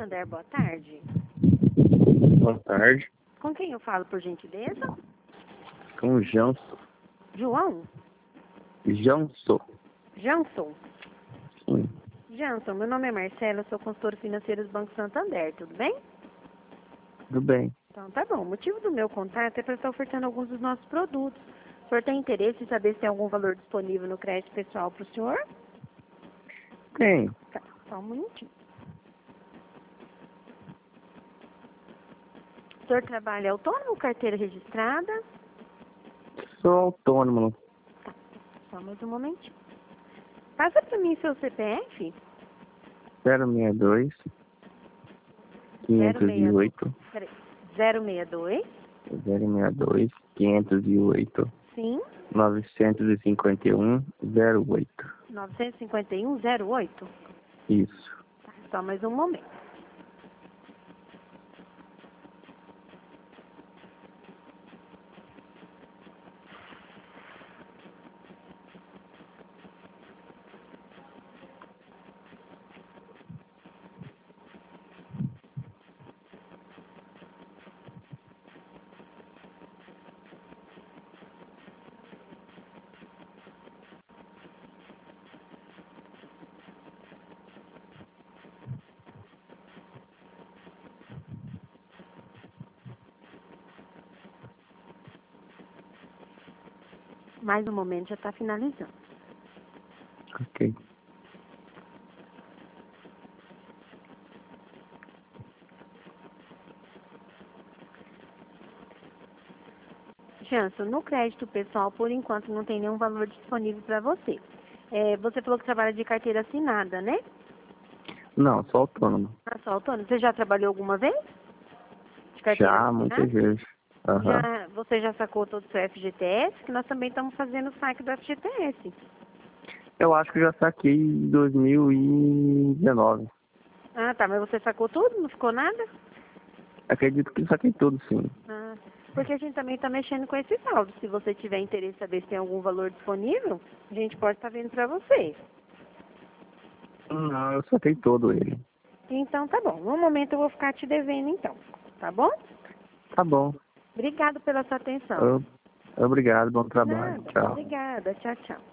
Santander, boa tarde. Boa tarde. Com quem eu falo, por gentileza? Com o Janso. João? Janso. Janson? Sim. Janson, meu nome é Marcela, sou consultora financeira do Banco Santander, tudo bem? Tudo bem. Então tá bom. O motivo do meu contato é para estar ofertando alguns dos nossos produtos. O senhor tem interesse em saber se tem algum valor disponível no crédito pessoal para o senhor? Tem. Tá, só um minutinho. O senhor trabalha autônomo, carteira registrada? Sou autônomo. Tá, só mais um momentinho. Passa para mim seu CPF. 062 508 Peraí. 062. 062 508 Sim. 951 08. 95108. Isso. Tá, só mais um momento. Mais um momento, já está finalizando. Ok. Janson, no crédito pessoal, por enquanto, não tem nenhum valor disponível para você. Você falou que trabalha de carteira assinada, né? Não, sou autônomo. Ah, só autônomo. Você já trabalhou alguma vez? De carteira Já, assinada? muitas vezes. Aham. Você já sacou todo o seu FGTS? Que nós também estamos fazendo o saque do FGTS. Eu acho que já saquei em 2019. Ah, tá. Mas você sacou tudo? Não ficou nada? Acredito que saquei tudo, sim. Ah, porque a gente também está mexendo com esse saldo. Se você tiver interesse em saber se tem algum valor disponível, a gente pode estar vendo para você. Não, eu saquei todo ele. Então tá bom. No momento eu vou ficar te devendo então. Tá bom? Tá bom. Obrigado pela sua atenção. Obrigado, bom trabalho. Nada. Tchau. Obrigada. Tchau, tchau.